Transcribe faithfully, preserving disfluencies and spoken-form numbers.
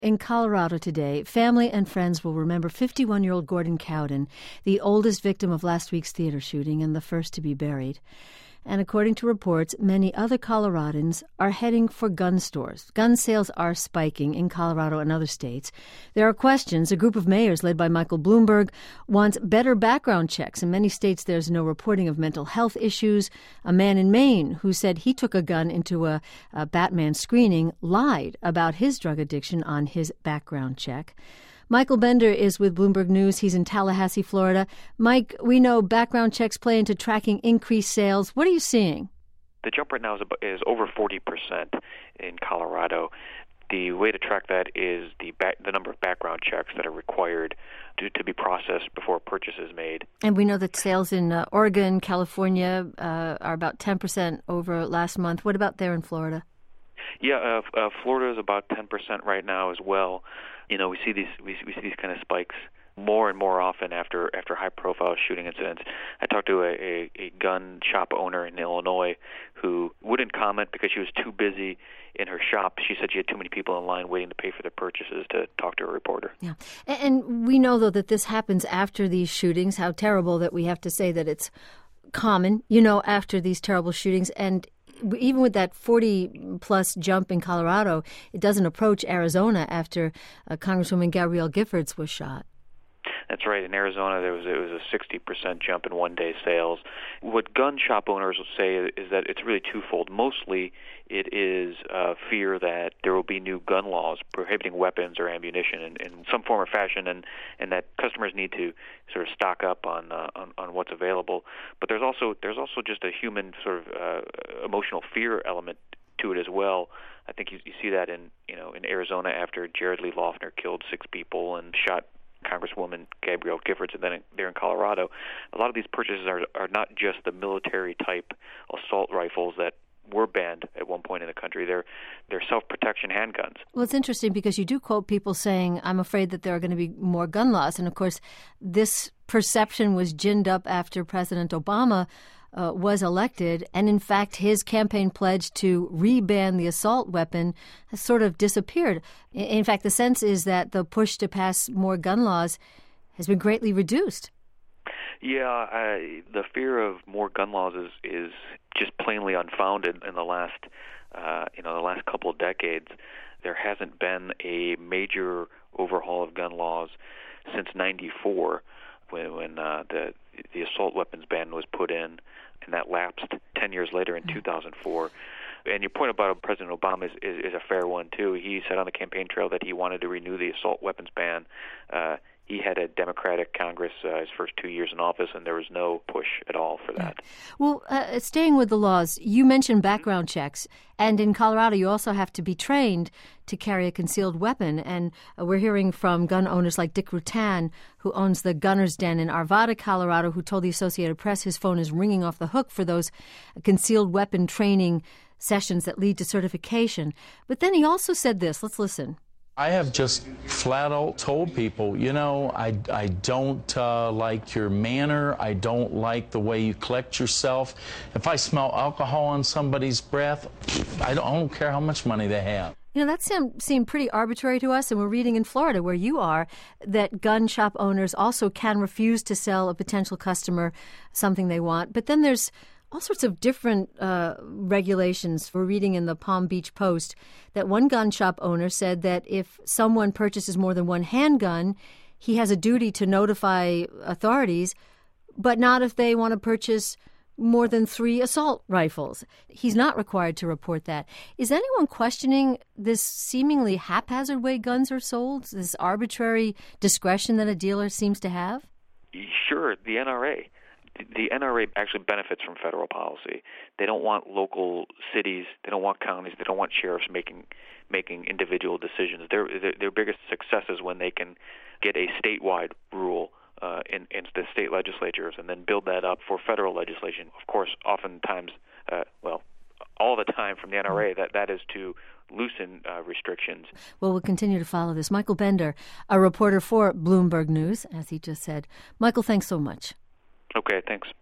In Colorado today, family and friends will remember fifty-one-year-old Gordon Cowden, the oldest victim of last week's theater shooting and the first to be buried. And according to reports, many other Coloradans are heading for gun stores. Gun sales are spiking in Colorado and other states. There are questions. A group of mayors led by Michael Bloomberg wants better background checks. In many states, there's no reporting of mental health issues. A man in Maine who said he took a gun into a, a Batman screening lied about his drug addiction on his background check. Michael Bender is with Bloomberg News. He's in Tallahassee, Florida. Mike, we know background checks play into tracking increased sales. What are you seeing? The jump right now is, about, is over forty percent in Colorado. The way to track that is the back, the number of background checks that are required to, to be processed before a purchase is made. And we know that sales in uh, Oregon, California uh, are about ten percent over last month. What about there in Florida? Yeah, uh, uh, Florida is about ten percent right now as well. You know, we see these we, we see these kind of spikes more and more often after after high-profile shooting incidents. I talked to a, a, a gun shop owner in Illinois who wouldn't comment because she was too busy in her shop. She said she had too many people in line waiting to pay for their purchases to talk to a reporter. Yeah, and we know, though, that this happens after these shootings. How terrible that we have to say that it's common, you know, after these terrible shootings. And even with that forty-plus jump in Colorado, it doesn't approach Arizona after uh, Congresswoman Gabrielle Giffords was shot. That's right. In Arizona, there was it was a sixty percent jump in one-day sales. What gun shop owners will say is that it's really twofold. Mostly, it is uh, fear that there will be new gun laws prohibiting weapons or ammunition in, in some form or fashion, and, and that customers need to sort of stock up on, uh, on on what's available. But there's also there's also just a human sort of uh, emotional fear element to it as well. I think you, you see that in you know in Arizona after Jared Lee Loughner killed six people and shot Congresswoman Gabrielle Giffords, and then in, there in Colorado. A lot of these purchases are are not just the military-type assault rifles that were banned at one point in the country. They're, they're self-protection handguns. Well, it's interesting because you do quote people saying, I'm afraid that there are going to be more gun laws. And, of course, this perception was ginned up after President Obama uh, was elected. And, in fact, his campaign pledge to re-ban the assault weapon has sort of disappeared. In fact, the sense is that the push to pass more gun laws has been greatly reduced. Yeah, I, the fear of more gun laws is, is just plainly unfounded in the last, uh, you know, the last couple of decades. There hasn't been a major overhaul of gun laws since ninety-four, when, when uh, the the assault weapons ban was put in, and that lapsed ten years later in two thousand four. And your point about President Obama is, is, is a fair one, too. He said on the campaign trail that he wanted to renew the assault weapons ban. Uh, he had a Democratic Congress uh, his first two years in office, and there was no push at all for that. Well, uh, staying with the laws, you mentioned background checks. And in Colorado, you also have to be trained to carry a concealed weapon. And uh, we're hearing from gun owners like Dick Rutan, who owns the Gunner's Den in Arvada, Colorado, who told the Associated Press his phone is ringing off the hook for those concealed weapon training sessions that lead to certification. But then he also said this. Let's listen. I have just flat out told people, you know, I, I don't uh, like your manner. I don't like the way you collect yourself. If I smell alcohol on somebody's breath, I don't, I don't care how much money they have. You know, that seemed, seemed pretty arbitrary to us, and we're reading in Florida, where you are, that gun shop owners also can refuse to sell a potential customer something they want. But then there's all sorts of different uh, regulations. We're reading in the Palm Beach Post that one gun shop owner said that if someone purchases more than one handgun, he has a duty to notify authorities, but not if they want to purchase more than three assault rifles. He's not required to report that. Is anyone questioning this seemingly haphazard way guns are sold, this arbitrary discretion that a dealer seems to have? Sure, the N R A. The N R A actually benefits from federal policy. They don't want local cities, they don't want counties, they don't want sheriffs making making individual decisions. Their their, their biggest success is when they can get a statewide rule uh, in, in the state legislatures and then build that up for federal legislation. Of course, oftentimes, uh, well, all the time from the N R A, that, that is to loosen uh, restrictions. Well, we'll continue to follow this. Michael Bender, a reporter for Bloomberg News, as he just said. Michael, thanks so much. Okay, thanks.